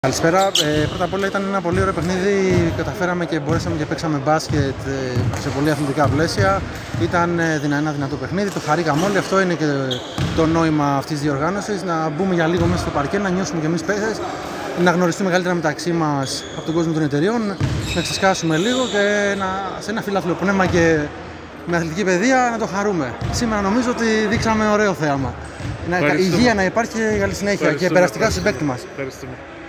Καλησπέρα. Πρώτα απ' όλα ήταν ένα πολύ ωραίο παιχνίδι. Καταφέραμε και μπορέσαμε και παίξαμε μπάσκετ σε πολύ αθλητικά πλαίσια. Ήταν ένα δυνατό παιχνίδι. Το χαρήκαμε όλοι. Αυτό είναι και το νόημα αυτής της διοργάνωσης. Να μπούμε για λίγο μέσα στο παρκέ, να νιώσουμε κι εμείς παίχτες, να γνωριστούμε καλύτερα μεταξύ μας από τον κόσμο των εταιριών, να ξεσκάσουμε λίγο και σε ένα φιλάθλιο πνεύμα και με αθλητική παιδεία να το χαρούμε. Σήμερα νομίζω ότι δείξαμε ωραίο θέαμα. Υγεία να υπάρχει και καλή συνέχεια και περαστικά στους παίκτες μας.